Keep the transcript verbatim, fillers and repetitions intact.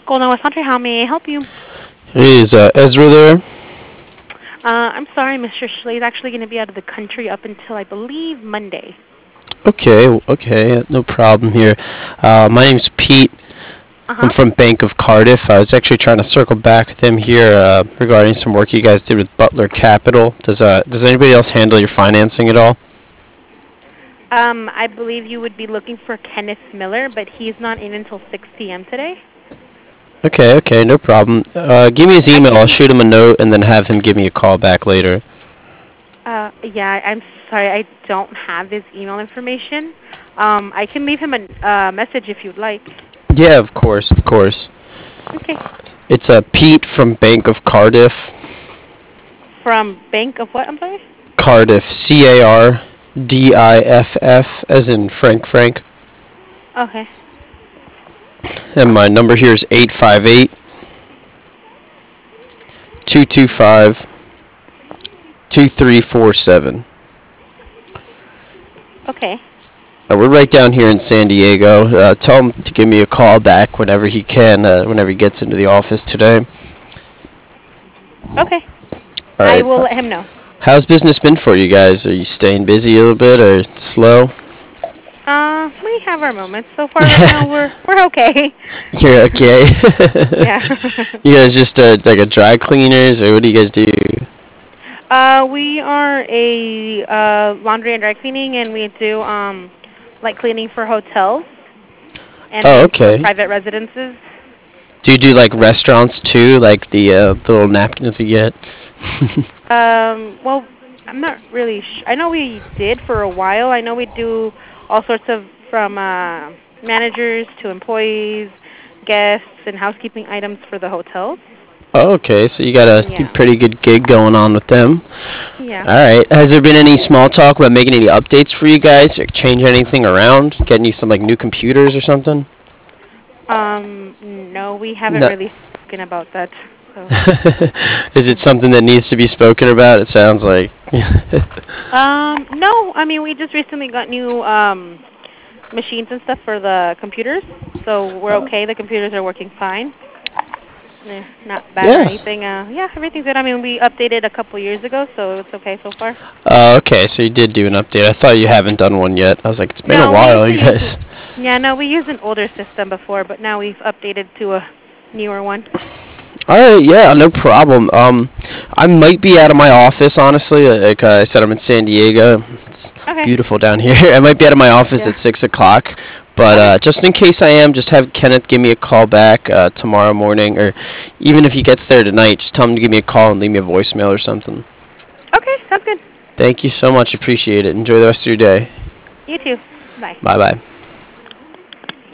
Golden West Country, how may I help you? Hey, is uh, Ezra there? Uh, I'm sorry, Mister Schlee's actually going to be out of the country up until, I believe, Monday. Okay, okay, no problem here. Uh, my name's Pete. I'm Uh-huh. from Bank of Cardiff. I was actually trying to circle back with him here uh, regarding some work you guys did with Butler Capital. Does uh, does anybody else handle your financing at all? Um, I believe you would be looking for Kenneth Miller, but he's not in until six p m today. Okay, okay, no problem. Uh, give me his I email. I'll can, shoot him a note and then have him give me a call back later. uh, yeah, I'm sorry, I don't have his email information. Um, I can leave him a uh, message if you'd like. Yeah, of course, of course. Okay. It's uh, Pete from Bank of Cardiff. From Bank of what, I'm sorry? Cardiff, C A R D I F F, as in Frank Frank. Okay. And my number here is eight five eight, two two five, two three four seven. Okay. Uh, we're right down here in San Diego. Uh, tell him to give me a call back whenever he can, uh, whenever he gets into the office today. Okay. All I right. will let him know. How's business been for you guys? Are you staying busy a little bit or slow? Uh, we have our moments. So far right now, we're we're okay. You're okay. Yeah. You guys just uh, like a dry cleaners, or what do you guys do? uh, we are a uh, laundry and dry cleaning, and we do um like cleaning for hotels Oh, and for okay. private residences. Do you do like restaurants too, like the uh, the little napkins you get? Um, well, I'm not really. Sh- I know we did for a while. I know we do all sorts of from uh, managers to employees, guests, and housekeeping items for the hotels. Oh, okay, so you got a Yeah. pretty good gig going on with them. Yeah. All right. Has there been any small talk about making any updates for you guys, or change anything around, getting you some like new computers or something? Um, no, we haven't No. really spoken about that. So, Is it something that needs to be spoken about? It sounds like. um, no, I mean we just recently got new um machines and stuff for the computers, so we're okay. The computers are working fine. They're not bad or Yeah. anything. Uh, yeah, everything's good. I mean, we updated a couple years ago, so it's okay so far. Oh, okay. So you did do an update. I thought you haven't done one yet. I was like, it's been a No, we used while, to you use guys. yeah, no, we used an older system before, but now we've updated to a newer one. All right, yeah, no problem. Um, I might be out of my office, honestly. Like uh, I said, I'm in San Diego. It's Okay. beautiful down here. I might be out of my office Yeah. at six o'clock. But Okay. uh, just in case I am, just have Kenneth give me a call back uh, tomorrow morning, or even if he gets there tonight, just tell him to give me a call and leave me a voicemail or something. Okay, sounds good. Thank you so much. Appreciate it. Enjoy the rest of your day. You too. Bye. Bye bye.